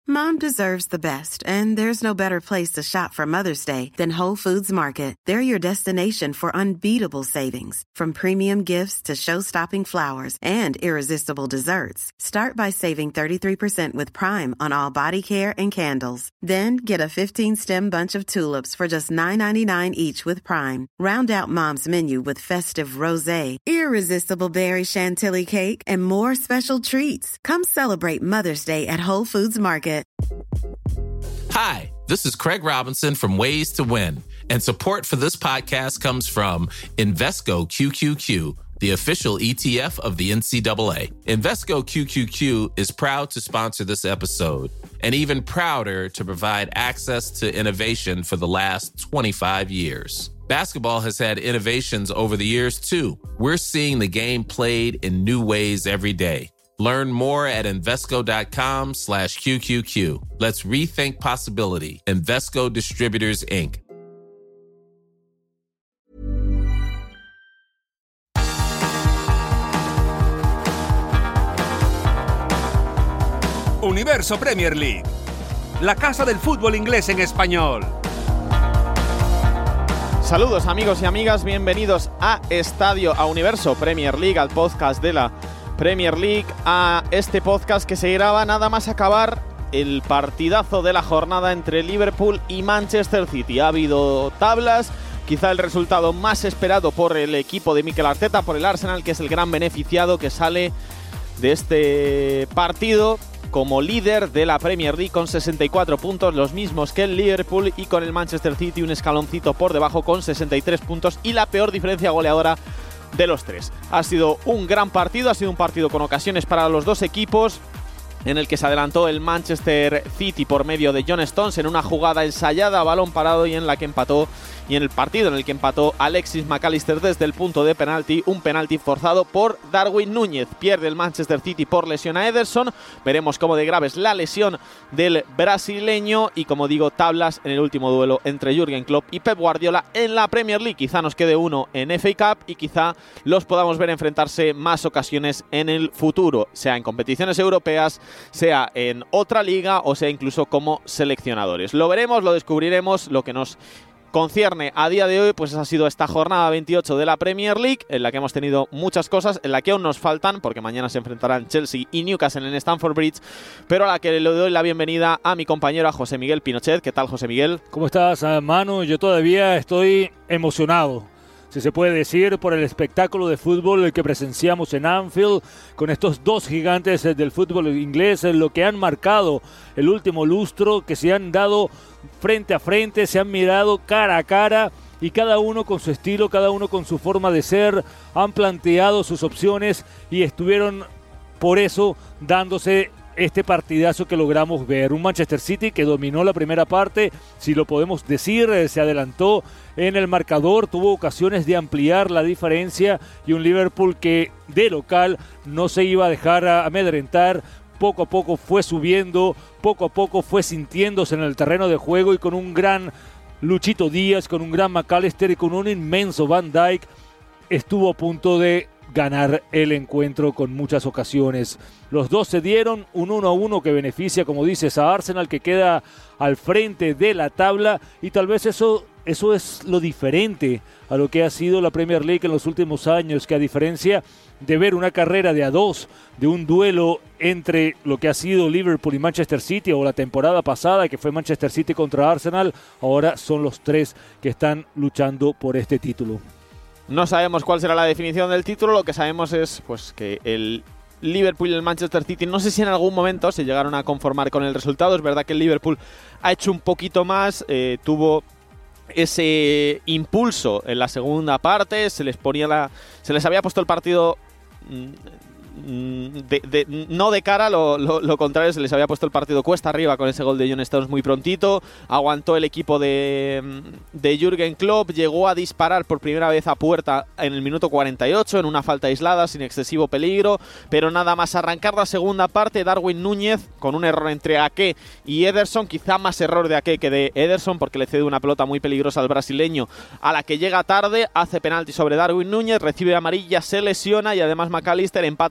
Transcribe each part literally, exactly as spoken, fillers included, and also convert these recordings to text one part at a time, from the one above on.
Mom deserves the best, and there's no better place to shop for Mother's Day than Whole Foods Market. They're your destination for unbeatable savings, from premium gifts to show-stopping flowers and irresistible desserts. Start by saving thirty-three percent with Prime on all body care and candles. Then get a fifteen-stem bunch of tulips for just nine ninety-nine each with Prime. Round out Mom's menu with festive rosé, irresistible berry chantilly cake, and more special treats. Come celebrate Mother's Day at Whole Foods Market. Hi, this is Craig Robinson from Ways to Win, and support for this podcast comes from Invesco Q Q Q, the official E T F of the N C double A. Invesco Q Q Q is proud to sponsor this episode, and even prouder to provide access to innovation for the last twenty-five years. Basketball has had innovations over the years, too. We're seeing the game played in new ways every day. Learn more at Invesco.com slash QQQ. Let's rethink possibility. Invesco Distributors, Incorporated. Universo Premier League, la casa del fútbol inglés en español. Saludos amigos y amigas, bienvenidos a Estadio, a Universo Premier League, al podcast de la Premier League, a este podcast que se graba nada más acabar el partidazo de la jornada entre Liverpool y Manchester City. Ha habido tablas, quizá el resultado más esperado por el equipo de Mikel Arteta, por el Arsenal, que es el gran beneficiado que sale de este partido como líder de la Premier League con sesenta y cuatro puntos, los mismos que el Liverpool, y con el Manchester City un escaloncito por debajo con sesenta y tres puntos y la peor diferencia goleadora de los tres. Ha sido un gran partido, ha sido un partido con ocasiones para los dos equipos, en el que se adelantó el Manchester City por medio de John Stones en una jugada ensayada a balón parado y en la que empató, y en el partido en el que empató Alexis McAllister desde el punto de penalti, un penalti forzado por Darwin Núñez. Pierde el Manchester City por lesión a Ederson, veremos cómo de grave es la lesión del brasileño, y como digo, tablas en el último duelo entre Jürgen Klopp y Pep Guardiola en la Premier League. Quizá nos quede uno en F A Cup y quizá los podamos ver enfrentarse más ocasiones en el futuro, sea en competiciones europeas, sea en otra liga o sea incluso como seleccionadores. Lo veremos, lo descubriremos. Lo que nos concierne a día de hoy, pues ha sido esta jornada veintiocho de la Premier League, en la que hemos tenido muchas cosas, en la que aún nos faltan, porque mañana se enfrentarán Chelsea y Newcastle en Stamford Bridge, pero a la que le doy la bienvenida a mi compañero, a José Miguel Pinochet. ¿Qué tal, José Miguel? ¿Cómo estás, Manu? Yo todavía estoy emocionado, si se puede decir, por el espectáculo de fútbol que presenciamos en Anfield, con estos dos gigantes del fútbol inglés, lo que han marcado el último lustro, que se han dado frente a frente, se han mirado cara a cara, y cada uno con su estilo, cada uno con su forma de ser, han planteado sus opciones y estuvieron por eso dándose este partidazo que logramos ver. Un Manchester City que dominó la primera parte, si lo podemos decir, se adelantó en el marcador, tuvo ocasiones de ampliar la diferencia, y un Liverpool que de local no se iba a dejar amedrentar. Poco a poco fue subiendo, poco a poco fue sintiéndose en el terreno de juego, y con un gran Luchito Díaz, con un gran McAllister y con un inmenso Van Dijk, estuvo a punto de ganar el encuentro con muchas ocasiones. Los dos se dieron un uno a uno que beneficia, como dices, a Arsenal, que queda al frente de la tabla, y tal vez eso, eso es lo diferente a lo que ha sido la Premier League en los últimos años, que a diferencia de ver una carrera de a dos, de un duelo entre lo que ha sido Liverpool y Manchester City, o la temporada pasada que fue Manchester City contra Arsenal, ahora son los tres que están luchando por este título. No sabemos cuál será la definición del título, lo que sabemos es pues que el Liverpool y el Manchester City, no sé si en algún momento se llegaron a conformar con el resultado. Es verdad que el Liverpool ha hecho un poquito más, eh, tuvo ese impulso en la segunda parte, se les ponía la, se les había puesto el partido De, de, no de cara, lo, lo, lo contrario, se les había puesto el partido cuesta arriba con ese gol de John Stones muy prontito. Aguantó el equipo de, de Jürgen Klopp, llegó a disparar por primera vez a puerta en el minuto cuarenta y ocho en una falta aislada sin excesivo peligro, pero nada más arrancar la segunda parte, Darwin Núñez con un error entre Ake y Ederson, quizá más error de Ake que de Ederson, porque le cede una pelota muy peligrosa al brasileño, a la que llega tarde, hace penalti sobre Darwin Núñez, recibe amarilla, se lesiona, y además McAllister empata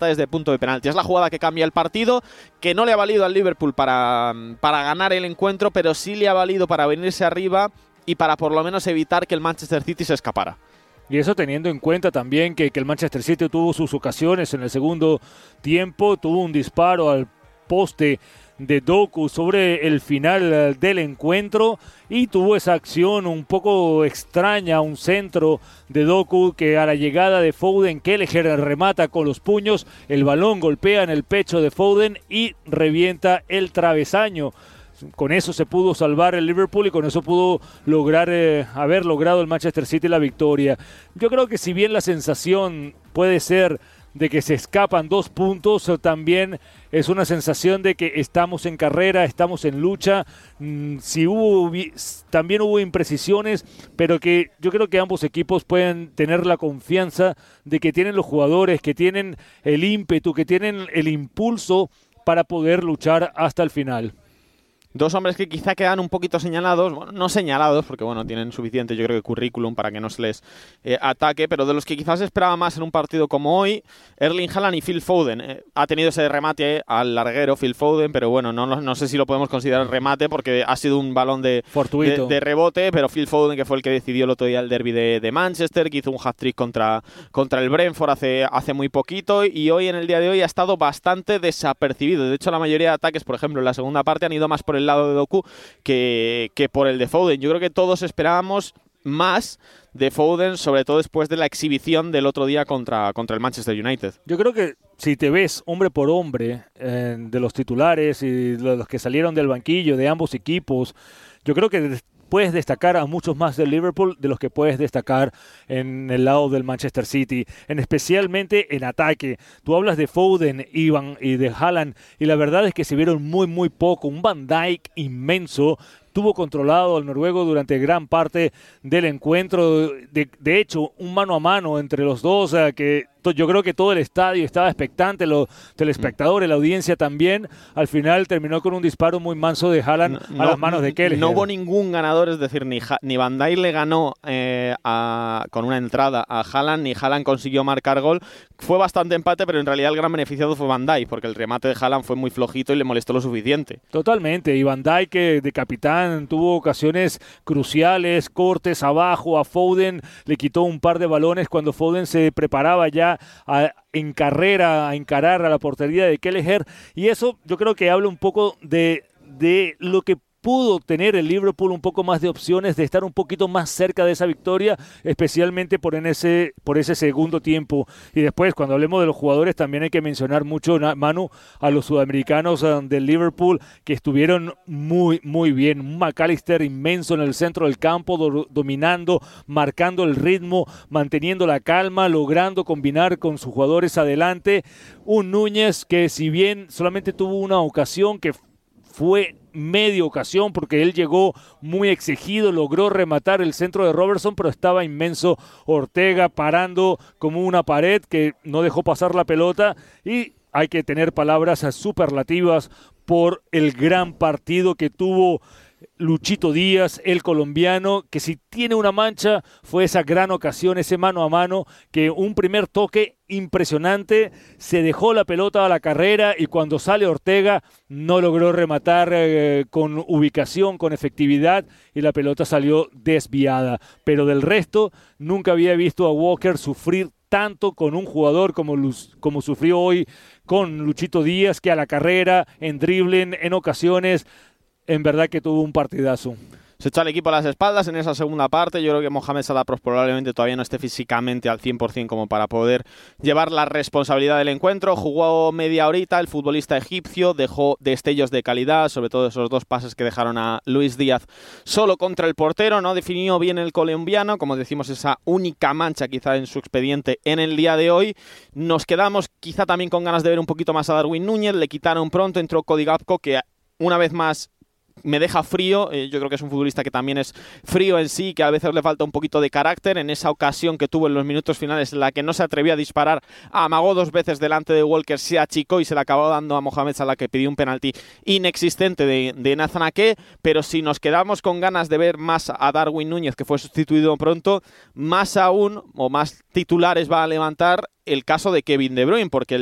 desde punto de penalti. Es la jugada que cambia el partido, que no le ha valido al Liverpool para, para ganar el encuentro, pero sí le ha valido para venirse arriba y para por lo menos evitar que el Manchester City se escapara. Y eso teniendo en cuenta también que, que el Manchester City tuvo sus ocasiones en el segundo tiempo, tuvo un disparo al poste de Doku sobre el final del encuentro y tuvo esa acción un poco extraña, un centro de Doku que a la llegada de Foden, Kelleher remata con los puños, el balón golpea en el pecho de Foden y revienta el travesaño. Con eso se pudo salvar el Liverpool y con eso pudo lograr eh, haber logrado el Manchester City la victoria. Yo creo que si bien la sensación puede ser de que se escapan dos puntos, también es una sensación de que estamos en carrera, estamos en lucha. Mm, si hubo, también hubo imprecisiones, pero que yo creo que ambos equipos pueden tener la confianza de que tienen los jugadores, que tienen el ímpetu, que tienen el impulso para poder luchar hasta el final. Dos hombres que quizá quedan un poquito señalados, bueno, no señalados, porque bueno, tienen suficiente, yo creo que currículum para que no se les eh, ataque, pero de los que quizás esperaba más en un partido como hoy, Erling Haaland y Phil Foden. Eh, ha tenido ese remate eh, al larguero Phil Foden, pero bueno, no, no, no sé si lo podemos considerar remate porque ha sido un balón de, de, de rebote, pero Phil Foden, que fue el que decidió el otro día el derbi de, de Manchester, que hizo un hat-trick contra, contra el Brentford hace, hace muy poquito, y hoy, en el día de hoy, ha estado bastante desapercibido. De hecho, la mayoría de ataques, por ejemplo, en la segunda parte han ido más por el lado de Doku que, que por el de Foden. Yo creo que todos esperábamos más de Foden, sobre todo después de la exhibición del otro día contra, contra el Manchester United. Yo creo que si te ves hombre por hombre eh, de los titulares y de los que salieron del banquillo de ambos equipos, yo creo que puedes destacar a muchos más del Liverpool de los que puedes destacar en el lado del Manchester City, en especialmente en ataque. Tú hablas de Foden y, Van, y de Haaland y la verdad es que se vieron muy muy poco. Un Van Dijk inmenso tuvo controlado al noruego durante gran parte del encuentro. De, de hecho, un mano a mano entre los dos, eh, que to, yo creo que todo el estadio estaba expectante, los telespectadores, la audiencia también. Al final terminó con un disparo muy manso de Haaland no, a las manos de Kelleher. No hubo ningún ganador, es decir, ni, ni Van Dijk le ganó eh, a, con una entrada a Haaland, ni Haaland consiguió marcar gol. Fue bastante empate, pero en realidad el gran beneficiado fue Van Dijk, porque el remate de Haaland fue muy flojito y le molestó lo suficiente. Totalmente, y Van Dijk eh, de capitán tuvo ocasiones cruciales, cortes abajo a Foden, le quitó un par de balones cuando Foden se preparaba ya a, en carrera a encarar a la portería de Kelleher, y eso yo creo que habla un poco de, de lo que pudo tener el Liverpool, un poco más de opciones, de estar un poquito más cerca de esa victoria, especialmente por, en ese, por ese segundo tiempo. Y después, cuando hablemos de los jugadores, también hay que mencionar mucho, Manu, a los sudamericanos um, del Liverpool, que estuvieron muy, muy bien. Un McAllister inmenso en el centro del campo, do, dominando, marcando el ritmo, manteniendo la calma, logrando combinar con sus jugadores adelante. Un Núñez que, si bien solamente tuvo una ocasión, que fue media ocasión porque él llegó muy exigido, logró rematar el centro de Robertson, pero estaba inmenso Ortega parando como una pared que no dejó pasar la pelota, y hay que tener palabras superlativas por el gran partido que tuvo Luchito Díaz, el colombiano, que si tiene una mancha fue esa gran ocasión, ese mano a mano, que un primer toque impresionante, se dejó la pelota a la carrera y cuando sale Ortega no logró rematar eh, con ubicación, con efectividad, y la pelota salió desviada. Pero del resto, nunca había visto a Walker sufrir tanto con un jugador como, Luz, como sufrió hoy con Luchito Díaz, que a la carrera, en dribbling, en ocasiones, en verdad que tuvo un partidazo. Se echó al equipo a las espaldas en esa segunda parte. Yo creo que Mohamed Salah probablemente todavía no esté físicamente al cien por ciento como para poder llevar la responsabilidad del encuentro. Jugó media horita el futbolista egipcio, dejó destellos de calidad, sobre todo esos dos pases que dejaron a Luis Díaz solo contra el portero. No definió bien el colombiano, como decimos, esa única mancha quizá en su expediente en el día de hoy. Nos quedamos quizá también con ganas de ver un poquito más a Darwin Núñez. Le quitaron pronto, entró Cody Gakpo, que una vez más me deja frío. Eh, yo creo que es un futbolista que también es frío en sí, que a veces le falta un poquito de carácter. En esa ocasión que tuvo en los minutos finales, en la que no se atrevió a disparar, amagó dos veces delante de Walker, se achicó y se le acabó dando a Mohamed Salah, que pidió un penalti inexistente de, de Nathan Ake. Pero si nos quedamos con ganas de ver más a Darwin Núñez, que fue sustituido pronto, más aún, o más titulares va a levantar el caso de Kevin De Bruyne, porque el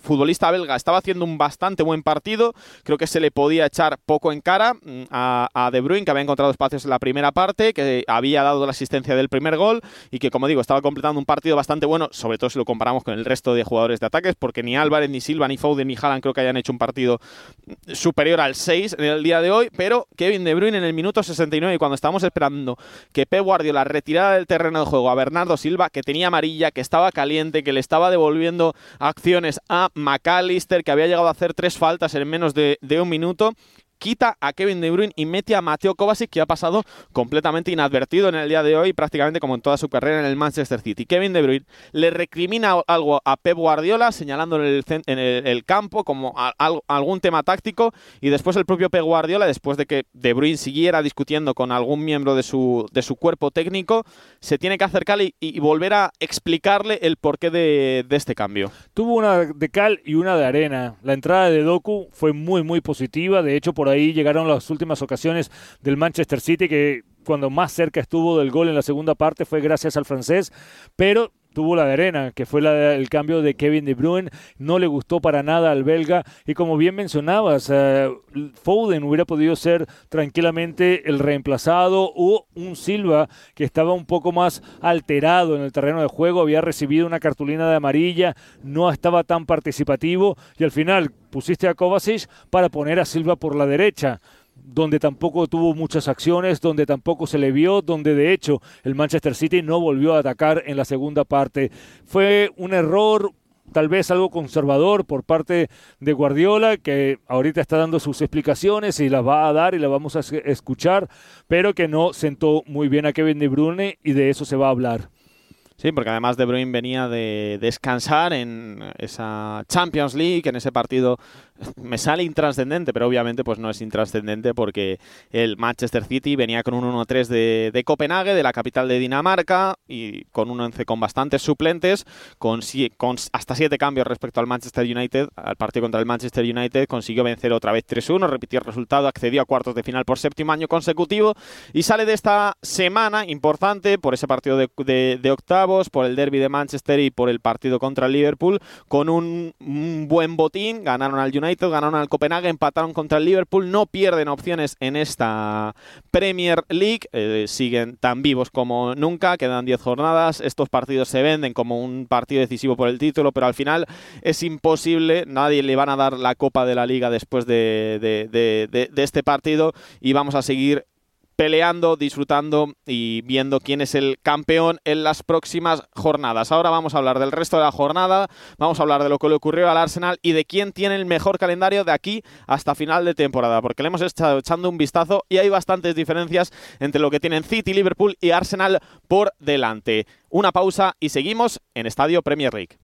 futbolista belga estaba haciendo un bastante buen partido. Creo que se le podía echar poco en cara a, a De Bruyne, que había encontrado espacios en la primera parte, que había dado la asistencia del primer gol y que, como digo, estaba completando un partido bastante bueno, sobre todo si lo comparamos con el resto de jugadores de ataques, porque ni Álvarez, ni Silva, ni Foden, ni Haaland creo que hayan hecho un partido superior al seis en el día de hoy, pero Kevin De Bruyne en el minuto sesenta y nueve, y cuando estábamos esperando que Pep Guardiola retirara del terreno de juego a Bernardo Silva, que tenía amarilla, que estaba caliente, que le estaba devolviendo acciones a McAllister, que había llegado a hacer tres faltas en menos de, de un minuto, quita a Kevin De Bruyne y mete a Mateo Kovacic, que ha pasado completamente inadvertido en el día de hoy, prácticamente como en toda su carrera en el Manchester City. Kevin De Bruyne le recrimina algo a Pep Guardiola, señalándole en el, en el, el campo como a, a, algún tema táctico, y después el propio Pep Guardiola, después de que De Bruyne siguiera discutiendo con algún miembro de su, de su cuerpo técnico, se tiene que acercarle y, y volver a explicarle el porqué de, de este cambio. Tuvo una de cal y una de arena. La entrada de Doku fue muy, muy positiva. De hecho, por ahí llegaron las últimas ocasiones del Manchester City, que cuando más cerca estuvo del gol en la segunda parte fue gracias al francés, pero tuvo la de arena, que fue la, el cambio de Kevin De Bruyne. No le gustó para nada al belga, y como bien mencionabas, uh, Foden hubiera podido ser tranquilamente el reemplazado, o un Silva que estaba un poco más alterado en el terreno de juego, había recibido una cartulina de amarilla, no estaba tan participativo, y al final pusiste a Kovacic para poner a Silva por la derecha, donde tampoco tuvo muchas acciones, donde tampoco se le vio, donde de hecho el Manchester City no volvió a atacar en la segunda parte. Fue un error, tal vez algo conservador por parte de Guardiola, que ahorita está dando sus explicaciones y las va a dar y las vamos a escuchar, pero que no sentó muy bien a Kevin De Bruyne, y de eso se va a hablar. Sí, porque además De Bruyne venía de descansar en esa Champions League, en ese partido me sale intrascendente, pero obviamente pues no es intrascendente, porque el Manchester City venía con un uno tres de, de Copenhague, de la capital de Dinamarca, y con un once con bastantes suplentes, con, con hasta siete cambios respecto al Manchester United. Al partido contra el Manchester United consiguió vencer otra vez tres uno, repitió el resultado, accedió a cuartos de final por séptimo año consecutivo, y sale de esta semana importante por ese partido de, de, de octavos, por el derbi de Manchester y por el partido contra el Liverpool, con un, un buen botín. Ganaron al United, ganaron al Copenhague, empataron contra el Liverpool, no pierden opciones en esta Premier League, eh, siguen tan vivos como nunca, quedan diez jornadas, estos partidos se venden como un partido decisivo por el título, pero al final es imposible, nadie le van a dar la Copa de la Liga después de, de, de, de, de este partido, y vamos a seguir peleando, disfrutando y viendo quién es el campeón en las próximas jornadas. Ahora vamos a hablar del resto de la jornada, vamos a hablar de lo que le ocurrió al Arsenal y de quién tiene el mejor calendario de aquí hasta final de temporada, porque le hemos estado echando un vistazo y hay bastantes diferencias entre lo que tienen City, Liverpool y Arsenal por delante. Una pausa y seguimos en Estadio Premier League.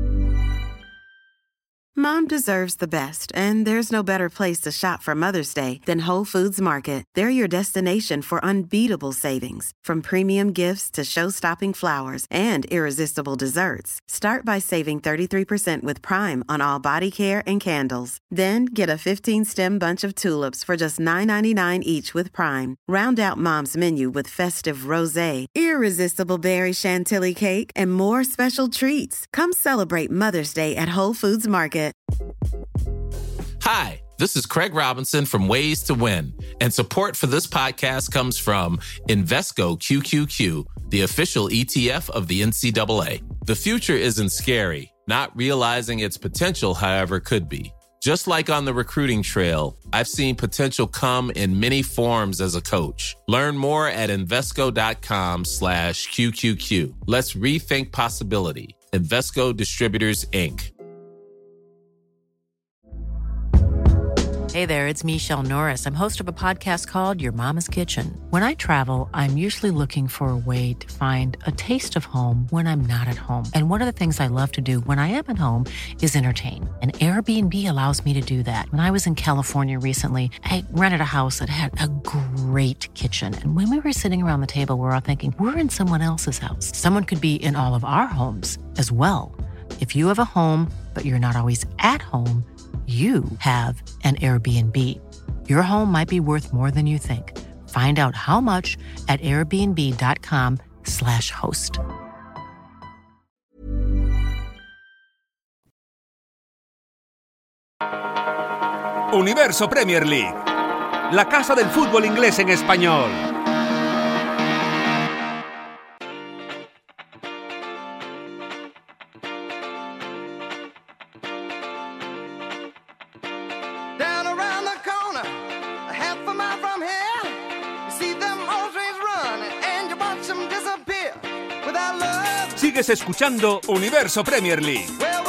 Mom deserves the best, and there's no better place to shop for Mother's Day than Whole Foods Market. They're your destination for unbeatable savings, from premium gifts to show-stopping flowers and irresistible desserts. Start by saving thirty-three percent with Prime on all body care and candles. Then get a fifteen-stem bunch of tulips for just nine ninety-nine each with Prime. Round out Mom's menu with festive rosé, irresistible berry chantilly cake, and more special treats. Come celebrate Mother's Day at Whole Foods Market. Hi, this is Craig Robinson from Ways to Win, and support for this podcast comes from Invesco Q Q Q, the official E T F of the N C double A. The future isn't scary. Not realizing its potential, however, could be. Just like on the recruiting trail, I've seen potential come in many forms as a coach. Learn more at Invesco.com slash QQQ. Let's rethink possibility. Invesco Distributors, Incorporated. Hey there, it's Michelle Norris. I'm host of a podcast called Your Mama's Kitchen. When I travel, I'm usually looking for a way to find a taste of home when I'm not at home. And one of the things I love to do when I am at home is entertain. And Airbnb allows me to do that. When I was in California recently, I rented a house that had a great kitchen. And when we were sitting around the table, we were all thinking, we're in someone else's house. Someone could be in all of our homes as well. If you have a home, but you're not always at home, you have an Airbnb. Your home might be worth more than you think. Find out how much at airbnb.com slash host. Universo Premier League, la casa del fútbol inglés en español. Sigues escuchando Universo Premier League.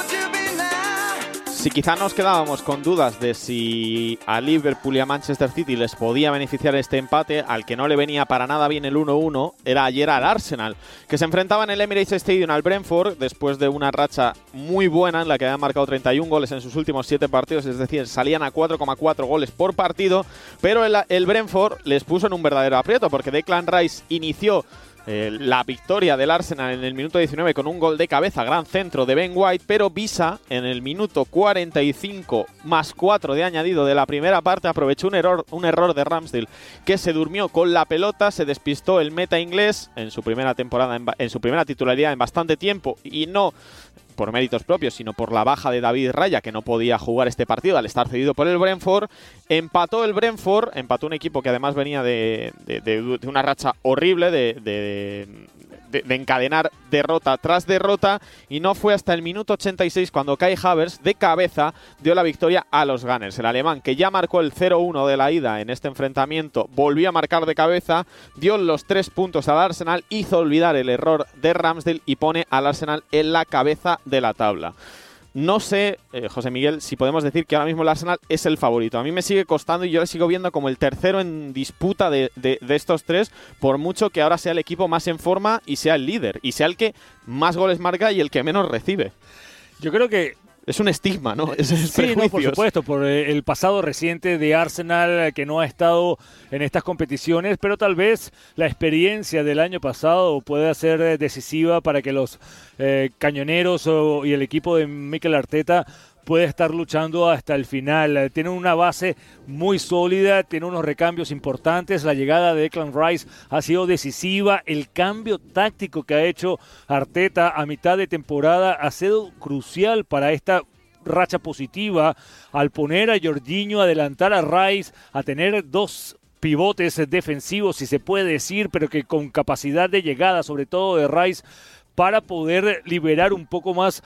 Si quizá nos quedábamos con dudas de si a Liverpool y a Manchester City les podía beneficiar este empate, al que no le venía para nada bien el uno uno era ayer al Arsenal, que se enfrentaba en el Emirates Stadium al Brentford después de una racha muy buena en la que habían marcado treinta y un goles en sus últimos siete partidos, es decir, salían a cuatro coma cuatro goles por partido, pero el, el Brentford les puso en un verdadero aprieto porque Declan Rice inició Eh, la victoria del Arsenal en el minuto diecinueve con un gol de cabeza, gran centro de Ben White, pero Visa en el minuto cuarenta y cinco más cuatro de añadido de la primera parte aprovechó un error, un error de Ramsdale que se durmió con la pelota, se despistó el meta inglés en su primera temporada, en, en su primera titularidad en bastante tiempo, y no por méritos propios, sino por la baja de David Raya, que no podía jugar este partido al estar cedido por el Brentford. Empató el Brentford, empató un equipo que además venía de, de, de, de una racha horrible, de, de, de, de encadenar derrota tras derrota, y no fue hasta el minuto ochenta y seis cuando Kai Havertz de cabeza dio la victoria a los Gunners. El alemán, que ya marcó el cero uno de la ida en este enfrentamiento, volvió a marcar de cabeza, dio los tres puntos al Arsenal, hizo olvidar el error de Ramsdale y pone al Arsenal en la cabeza de la tabla. No sé, eh, José Miguel, si podemos decir que ahora mismo el Arsenal es el favorito. A mí me sigue costando y yo le sigo viendo como el tercero en disputa de, de, de estos tres, por mucho que ahora sea el equipo más en forma y sea el líder, y sea el que más goles marca y el que menos recibe. Yo creo que es un estigma, ¿no? Es, es sí, no, por supuesto, por el pasado reciente de Arsenal, que no ha estado en estas competiciones, pero tal vez la experiencia del año pasado pueda ser decisiva para que los eh, cañoneros o, y el equipo de Mikel Arteta puede estar luchando hasta el final. Tiene una base muy sólida, tiene unos recambios importantes. La llegada de Declan Rice ha sido decisiva. El cambio táctico que ha hecho Arteta a mitad de temporada ha sido crucial para esta racha positiva, al poner a Jorginho, adelantar a Rice, a tener dos pivotes defensivos, si se puede decir, pero que con capacidad de llegada, sobre todo de Rice, para poder liberar un poco más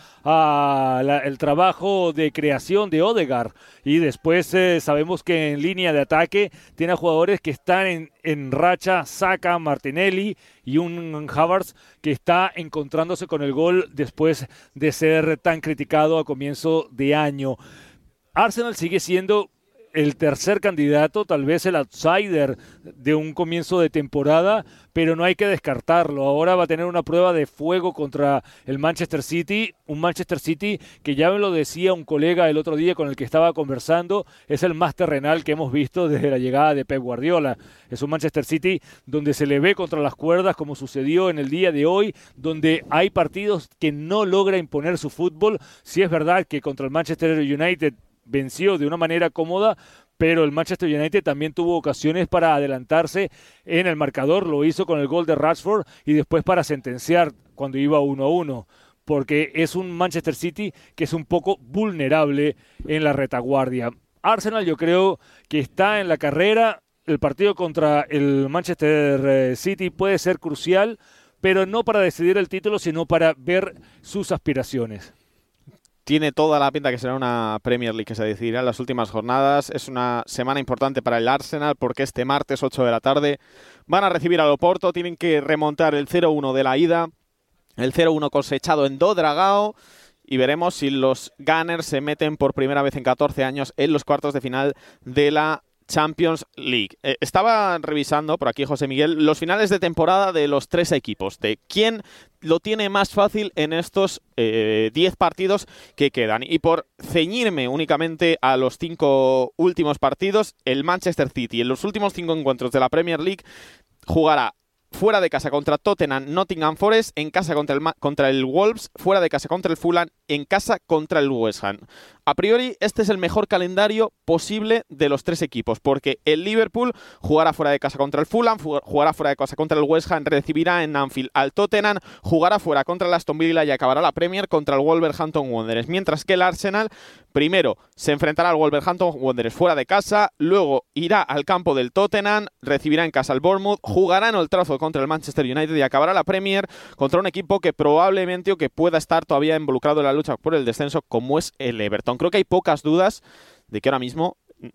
uh, la, el trabajo de creación de Odegaard. Y después eh, sabemos que en línea de ataque tiene a jugadores que están en, en racha, Saka, Martinelli y un Havertz que está encontrándose con el gol después de ser tan criticado a comienzo de año. Arsenal sigue siendo el tercer candidato, tal vez el outsider de un comienzo de temporada, pero no hay que descartarlo. Ahora va a tener una prueba de fuego contra el Manchester City, un Manchester City que ya me lo decía un colega el otro día con el que estaba conversando, es el más terrenal que hemos visto desde la llegada de Pep Guardiola. Es un Manchester City donde se le ve contra las cuerdas, como sucedió en el día de hoy, donde hay partidos que no logra imponer su fútbol. Sí es verdad que contra el Manchester United venció de una manera cómoda, pero el Manchester United también tuvo ocasiones para adelantarse en el marcador, lo hizo con el gol de Rashford y después para sentenciar cuando iba uno a uno, porque es un Manchester City que es un poco vulnerable en la retaguardia. Arsenal yo creo que está en la carrera, el partido contra el Manchester City puede ser crucial, pero no para decidir el título, sino para ver sus aspiraciones. Tiene toda la pinta que será una Premier League que se decidirá en las últimas jornadas. Es una semana importante para el Arsenal porque este martes ocho de la tarde van a recibir al Oporto. Tienen que remontar el cero uno de la ida, el cero uno cosechado en Do-Dragao, y veremos si los Gunners se meten por primera vez en catorce años en los cuartos de final de la Champions League. Eh, estaba revisando por aquí, José Miguel, los finales de temporada de los tres equipos, de quién lo tiene más fácil en estos eh, diez partidos que quedan. Y por ceñirme únicamente a los cinco últimos partidos, el Manchester City en los últimos cinco encuentros de la Premier League jugará fuera de casa contra Tottenham, Nottingham Forest, en casa contra el, contra el Wolves, fuera de casa contra el Fulham, en casa contra el West Ham. A priori, este es el mejor calendario posible de los tres equipos, porque el Liverpool jugará fuera de casa contra el Fulham, jugará fuera de casa contra el West Ham, recibirá en Anfield al Tottenham, jugará fuera contra el Aston Villa y acabará la Premier contra el Wolverhampton Wanderers, mientras que el Arsenal primero se enfrentará al Wolverhampton Wanderers fuera de casa, luego irá al campo del Tottenham, recibirá en casa al Bournemouth, jugará en Old Trafford contra el Manchester United y acabará la Premier contra un equipo que probablemente o que pueda estar todavía involucrado en la lucha por el descenso, como es el Everton. Creo que hay pocas dudas de que ahora mismo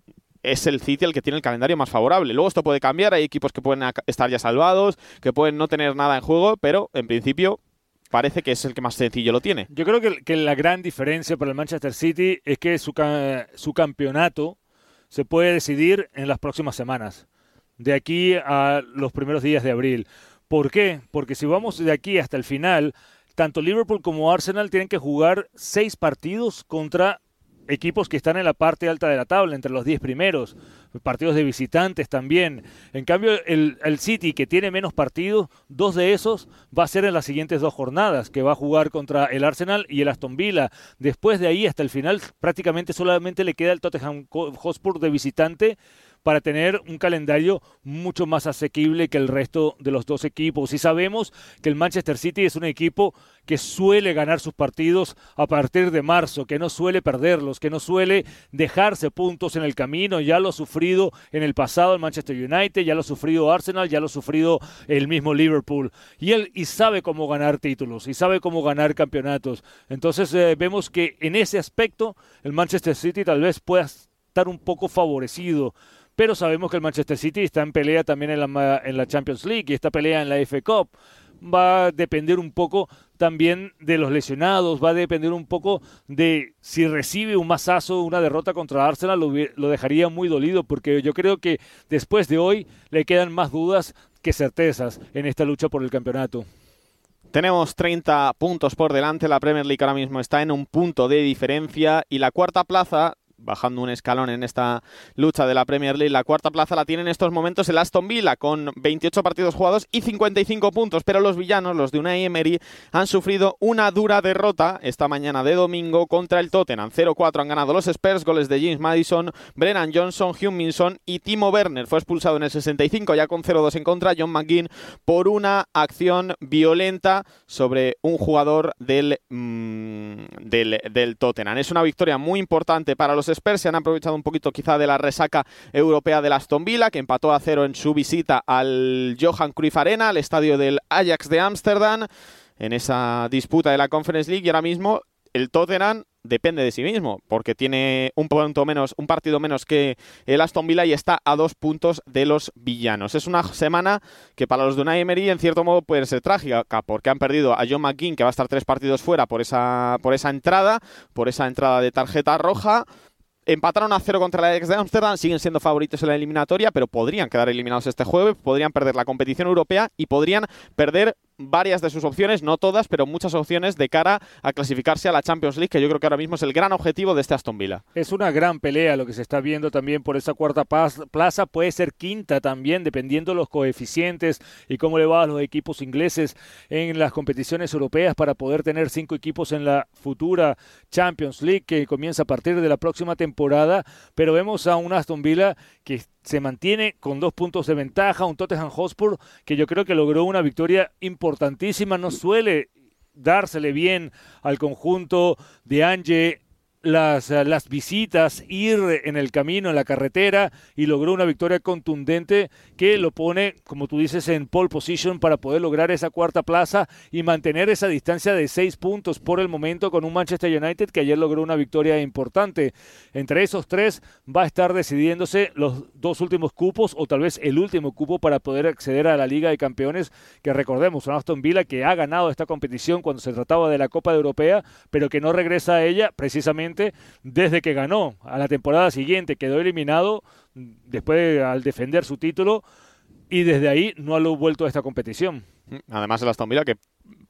es el City el que tiene el calendario más favorable. Luego esto puede cambiar, hay equipos que pueden estar ya salvados, que pueden no tener nada en juego, pero en principio parece que es el que más sencillo lo tiene. Yo creo que, que la gran diferencia para el Manchester City es que su, su campeonato se puede decidir en las próximas semanas, de aquí a los primeros días de abril. ¿Por qué? Porque si vamos de aquí hasta el final, tanto Liverpool como Arsenal tienen que jugar seis partidos contra equipos que están en la parte alta de la tabla, entre los diez primeros, partidos de visitantes también. En cambio, el, el City, que tiene menos partidos, dos de esos va a ser en las siguientes dos jornadas, que va a jugar contra el Arsenal y el Aston Villa. Después de ahí, hasta el final, prácticamente solamente le queda el Tottenham Hotspur de visitante, para tener un calendario mucho más asequible que el resto de los dos equipos. Y sabemos que el Manchester City es un equipo que suele ganar sus partidos a partir de marzo, que no suele perderlos, que no suele dejarse puntos en el camino. Ya lo ha sufrido en el pasado el Manchester United, ya lo ha sufrido Arsenal, ya lo ha sufrido el mismo Liverpool. Y él y sabe cómo ganar títulos, y sabe cómo ganar campeonatos. Entonces eh, vemos que en ese aspecto el Manchester City tal vez pueda estar un poco favorecido. Pero sabemos que el Manchester City está en pelea también en la, en la Champions League y esta pelea en la F A Cup va a depender un poco también de los lesionados, va a depender un poco de si recibe un mazazo, una derrota contra Arsenal, lo, lo dejaría muy dolido, porque yo creo que después de hoy le quedan más dudas que certezas en esta lucha por el campeonato. Tenemos treinta puntos por delante, la Premier League ahora mismo está en un punto de diferencia y la cuarta plaza, bajando un escalón en esta lucha de la Premier League, la cuarta plaza la tiene en estos momentos el Aston Villa con veintiocho partidos jugados y cincuenta y cinco puntos, pero los villanos, los de Unai Emery, han sufrido una dura derrota esta mañana de domingo contra el Tottenham. cero cuatro han ganado los Spurs, goles de James Maddison, Brennan Johnson, Heung-min-son y Timo Werner. Fue expulsado en el sesenta y cinco, ya con cero dos en contra, John McGinn, por una acción violenta sobre un jugador del, mmm, del, del Tottenham. Es una victoria muy importante para los Spurs, se han aprovechado un poquito quizá de la resaca europea del Aston Villa, que empató a cero en su visita al Johan Cruyff Arena, al estadio del Ajax de Ámsterdam, en esa disputa de la Conference League, y ahora mismo el Tottenham depende de sí mismo, porque tiene un punto menos, un partido menos que el Aston Villa y está a dos puntos de los villanos. Es una semana que para los de Unai Emery en cierto modo puede ser trágica, porque han perdido a John McGinn, que va a estar tres partidos fuera por esa, por esa entrada, por esa entrada de tarjeta roja. Empataron a cero contra la Ajax de Ámsterdam, siguen siendo favoritos en la eliminatoria, pero podrían quedar eliminados este jueves, podrían perder la competición europea y podrían perder varias de sus opciones, no todas, pero muchas opciones de cara a clasificarse a la Champions League, que yo creo que ahora mismo es el gran objetivo de este Aston Villa. Es una gran pelea lo que se está viendo también por esa cuarta plaza, puede ser quinta también, dependiendo de los coeficientes y cómo le va a los equipos ingleses en las competiciones europeas para poder tener cinco equipos en la futura Champions League que comienza a partir de la próxima temporada, pero vemos a un Aston Villa que se mantiene con dos puntos de ventaja, un Tottenham Hotspur que yo creo que logró una victoria importantísima, no suele dársele bien al conjunto de Ange las, las visitas, ir en el camino, en la carretera, y logró una victoria contundente que lo pone, como tú dices, en pole position para poder lograr esa cuarta plaza y mantener esa distancia de seis puntos por el momento con un Manchester United que ayer logró una victoria importante. Entre esos tres va a estar decidiéndose los dos últimos cupos o tal vez el último cupo para poder acceder a la Liga de Campeones, que recordemos, un Aston Villa que ha ganado esta competición cuando se trataba de la Copa Europea, pero que no regresa a ella precisamente desde que ganó. A la temporada siguiente quedó eliminado después de, al defender su título, y desde ahí no ha vuelto a esta competición. Además el Aston Villa que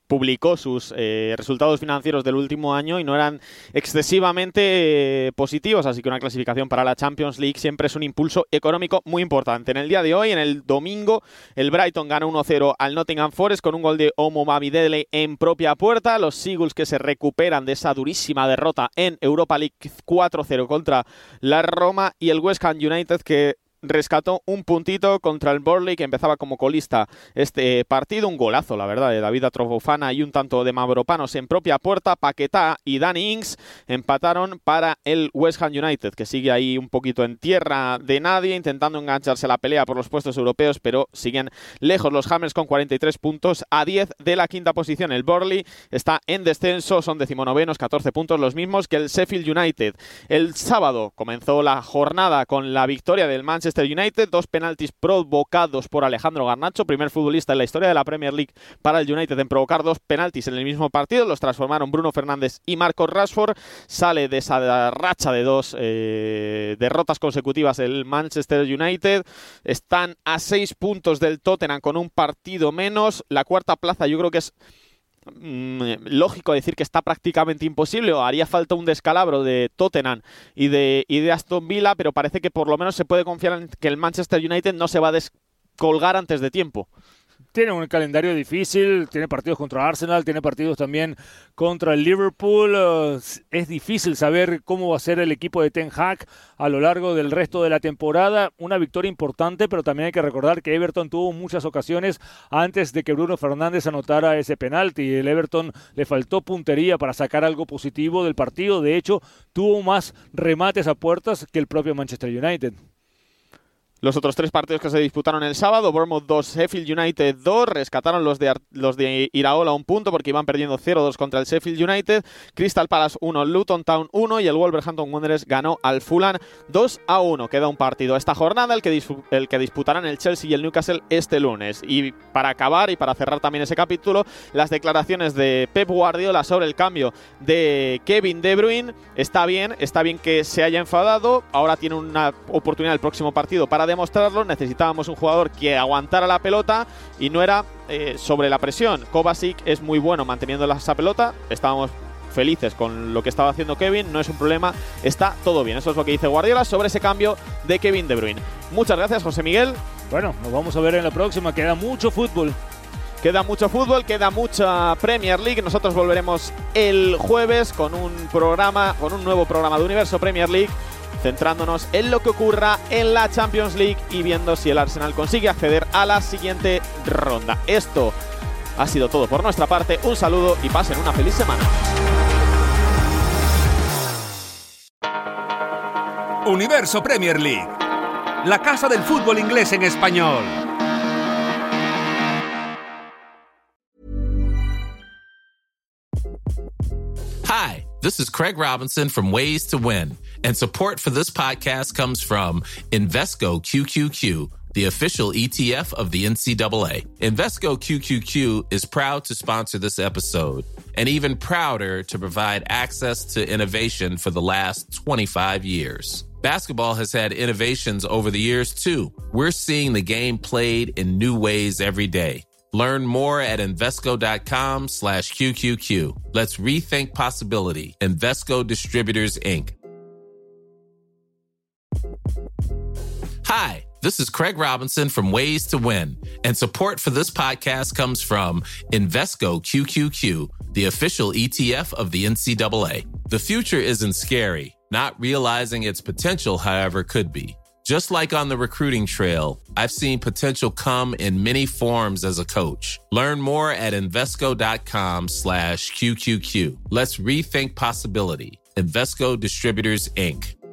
publicó sus eh, resultados financieros del último año y no eran excesivamente eh, positivos, así que una clasificación para la Champions League siempre es un impulso económico muy importante. En el día de hoy, en el domingo, el Brighton ganó uno cero al Nottingham Forest con un gol de Omo Bamidele en propia puerta. Los Seagulls que se recuperan de esa durísima derrota en Europa League cuatro cero contra la Roma, y el West Ham United que rescató un puntito contra el Burnley, que empezaba como colista este partido. Un golazo, la verdad, de David Atrofofana y un tanto de Mavropanos en propia puerta. Paquetá y Danny Ings empataron para el West Ham United, que sigue ahí un poquito en tierra de nadie, intentando engancharse a la pelea por los puestos europeos, pero siguen lejos los Hammers con cuarenta y tres puntos a diez de la quinta posición. El Burnley está en descenso, son decimonovenos, catorce puntos, los mismos que el Sheffield United. El sábado comenzó la jornada con la victoria del Manchester United, dos penaltis provocados por Alejandro Garnacho, primer futbolista en la historia de la Premier League para el United en provocar dos penaltis en el mismo partido. Los transformaron Bruno Fernández y Marcos Rashford. Sale de esa racha de dos eh, derrotas consecutivas el Manchester United. Están a seis puntos del Tottenham con un partido menos. La cuarta plaza yo creo que es lógico decir que está prácticamente imposible, o haría falta un descalabro de Tottenham y de, y de Aston Villa, pero parece que por lo menos se puede confiar en que el Manchester United no se va a descolgar antes de tiempo. Tiene un calendario difícil, tiene partidos contra Arsenal, tiene partidos también contra el Liverpool. Uh, es difícil saber cómo va a ser el equipo de Ten Hag a lo largo del resto de la temporada. Una victoria importante, pero también hay que recordar que Everton tuvo muchas ocasiones antes de que Bruno Fernández anotara ese penalti. El Everton le faltó puntería para sacar algo positivo del partido. De hecho, tuvo más remates a puertas que el propio Manchester United. Los otros tres partidos que se disputaron el sábado: Bournemouth dos, Sheffield United dos, rescataron los de, los de Iraola un punto porque iban perdiendo cero dos contra el Sheffield United. Crystal Palace uno, Luton Town uno, y el Wolverhampton Wanderers ganó al Fulham dos a uno. Queda un partido esta jornada, el que, el que disputarán el Chelsea y el Newcastle este lunes. Y para acabar y para cerrar también ese capítulo, las declaraciones de Pep Guardiola sobre el cambio de Kevin De Bruyne. Está bien, está bien que se haya enfadado, ahora tiene una oportunidad el próximo partido para demostrarlo. Necesitábamos un jugador que aguantara la pelota y no era eh, sobre la presión. Kovacic es muy bueno manteniendo esa pelota, estábamos felices con lo que estaba haciendo Kevin, no es un problema, está todo bien. Eso es lo que dice Guardiola sobre ese cambio de Kevin De Bruyne. Muchas gracias, José Miguel. Bueno, nos vamos a ver en la próxima, queda mucho fútbol. Queda mucho fútbol, queda mucha Premier League. Nosotros volveremos el jueves con un programa, con un nuevo programa de Universo Premier League, centrándonos en lo que ocurra en la Champions League y viendo si el Arsenal consigue acceder a la siguiente ronda. Esto ha sido todo por nuestra parte. Un saludo y pasen una feliz semana. Universo Premier League, la casa del fútbol inglés en español. Hi, this is Craig Robinson from Ways to Win, and support for this podcast comes from Invesco Q Q Q, the official E T F of the N C double A. Invesco Q Q Q is proud to sponsor this episode, and even prouder to provide access to innovation for the last twenty-five years. Basketball has had innovations over the years, too. We're seeing the game played in new ways every day. Learn more at Invesco.com slash QQQ. Let's rethink possibility. Invesco Distributors, Incorporated. Hi, this is Craig Robinson from Ways to Win, and support for this podcast comes from Invesco Q Q Q, the official E T F of the N C double A. The future isn't scary. Not realizing its potential, however, could be. Just like on the recruiting trail, I've seen potential come in many forms as a coach. Learn more at Invesco.com slash QQQ. Let's rethink possibility. Invesco Distributors, Incorporated.